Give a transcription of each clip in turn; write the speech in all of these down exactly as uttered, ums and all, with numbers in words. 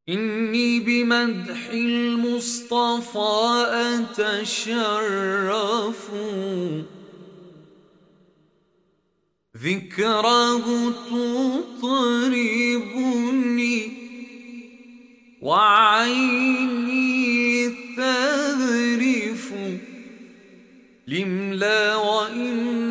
إني بمدح المصطفى أتشرف، ذكره تطربني وعيني تذرف لملا وإن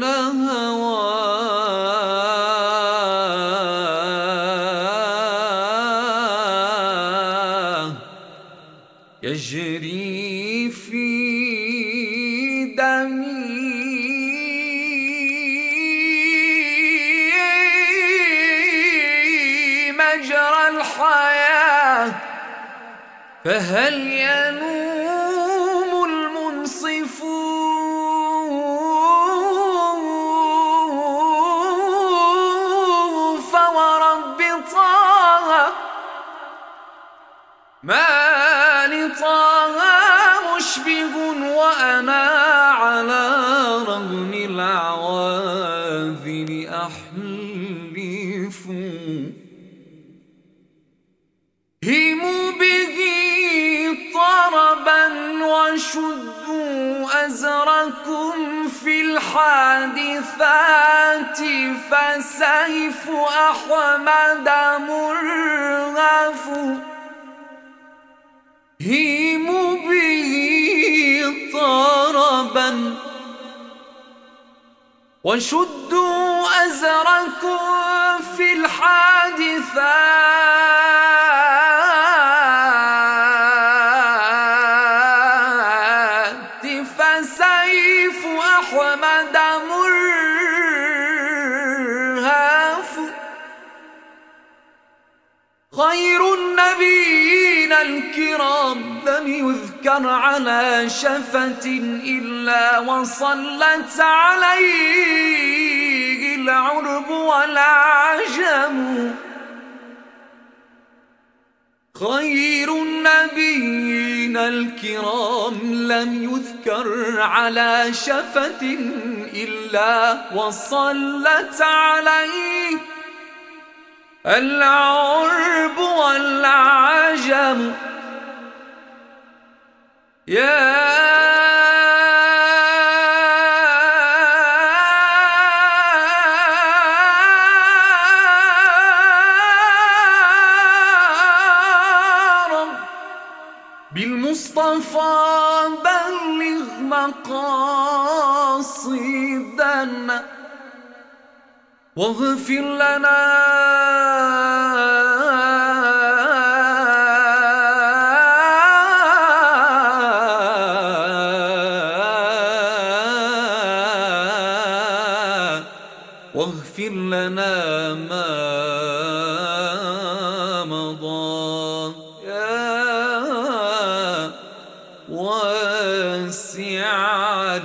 هواه يجري في دمي مجرى الحياة، فهل ينوم المنصفون فورب طه ما لطه مشبه وأنا على رغم العواذل أحلف. هموا به طربا وشدوا أزركم في الحادثات، فسيف أحمد مرغف. هموا به طربا وشدوا أزركم في الحادثات، فسيف أحمد مرهف. خير النبيين الكرام لم يذكر على شفة إلا وصلت عليه العرب والعجم. خير النبيين الكرام لم يذكر على شفة إلا وصلت عليه العرب والعجم. يا رب بالمصطفى بلغ مقاصدنا واغفر لنا واغفر لنا ما مضى يا واسع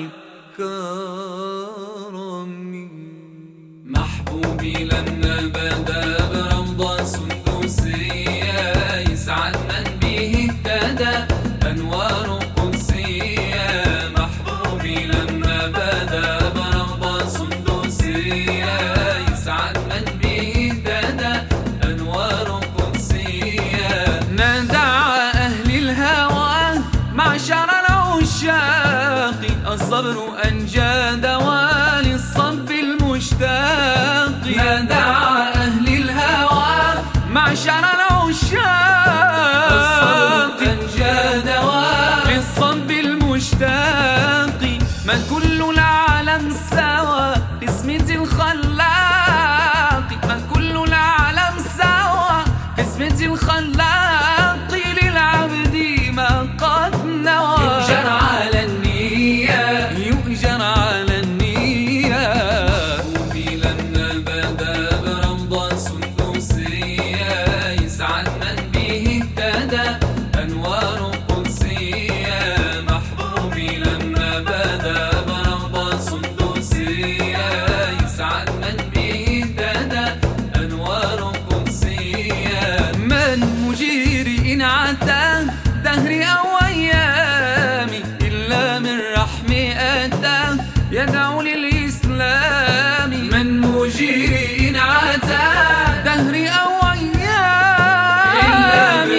الكرم. محبوبي لما بدا برمضة سندوسية يسعد من به اهتدى أنوار قدسية. محبوبي لما بدا برمضة سندوسية يسعد من به اهتدى أنوار قدسية. ندعى أهل الهوى معشر العشاق الصبر أنجى دواء للصب المشتاق. ندعى أهل الهوى معشر العشاق الصبر أنجى دواء للصب المشتاق. من كل العالم سوى باسمة الخلاق، من كل العالم سوى باسمة الخلاق. للعبد ما قد نوى يؤجر على النية يؤجر على النية. محبوبي لما بدا برمضة سندوسية يسعد من به اهتدى أنوار قدسية. محبوبي لما بدا برمضة سندوسية يسعد من به اهتدى أنوار قدسية. من مجير إن عتى دهري أو أيامي إلا من رحم أتى يدعو للإسلام. من مجير إن عتى دهري أو أيامي إلا من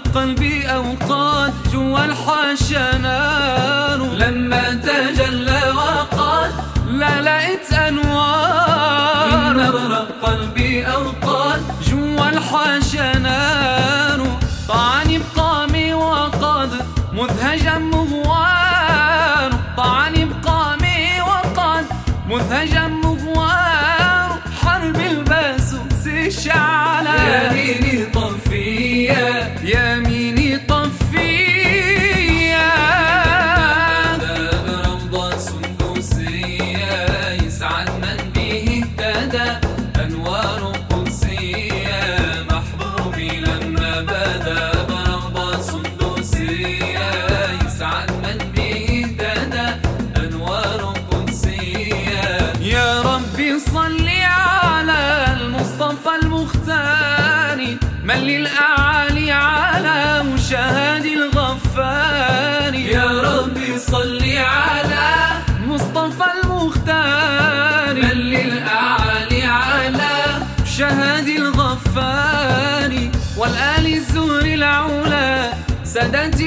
قلبي أوقات جوا الحاشا نار، لما تجلى وقال لا لقيت أنوار. نبرة قلبي أوقات جوا الحاشا نار، طعني بقامي وقد مذهجا مغوار، طعني بقامي وقد مذهجا مغوار. حرب الباسوس الشعلة يميني طفية يميني طفية، باب روضة سندوسية يسعد من به اهتدى أنوار قدسية. محبوبي لما بدا بروضة سندوسية يسعد من به اهتدى أنوار قدسية. يا ربي صل على المصطفى المختار من للأعالي على مشاهد الغفار. يا ربي صل على مصطفى المختار من للأعالي على مشاهد الغفار، والآل الزهر العلا سادة